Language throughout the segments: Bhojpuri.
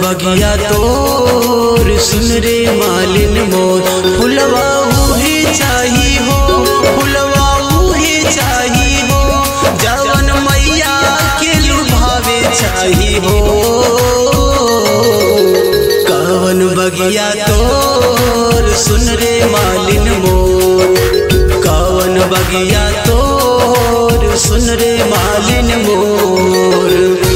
बगिया तोर सुन रे मालिन मोर फुलवा उहे चाही हो फुलवा उहे चाही हो जवन मैया के लुभावे चाही हो कवन बगिया तोर सुन रे मालिन मोर कवन बगिया तोर सुन रे मालिन मोर।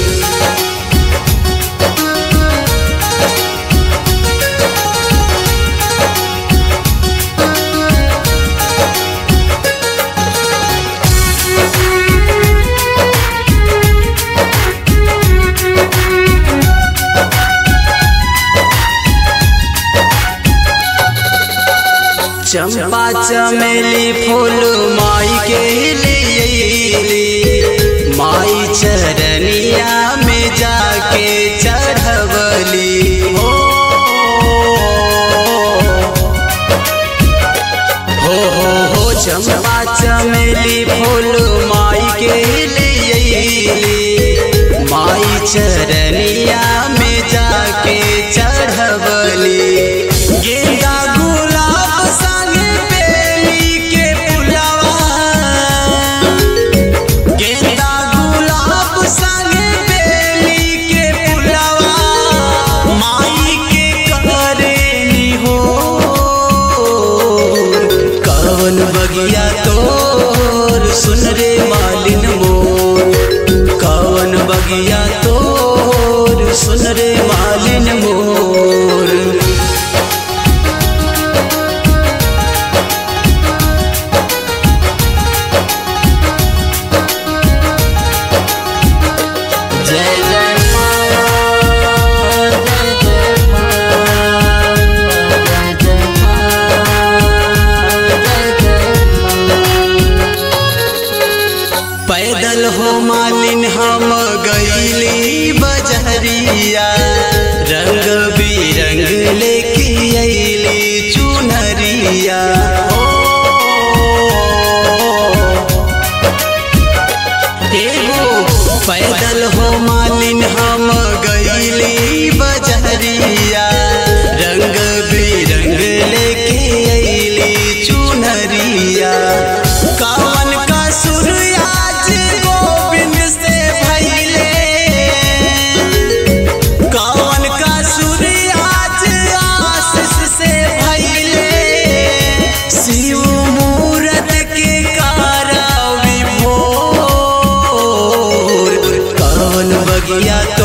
चंपा चमेली फूल माई के लिए माई चरनिया में जाके चढ़वली हो चंपा चमेली फूल माई के लिए माई चरनिया में जाके चढ़वली गेंदा बगिया तोर सुन रे मालिन मोर कवन बगिया तोर सुन रे मालिन मोर। पैदल हो मालिन हम गईली बजरिया रंग बिरंग लेके अइली चुनरिया पैदल हो मालिन हम गईली बजरिया रंग बिरंग लेके अइली चुनरिया कवन का सूर्या बगिया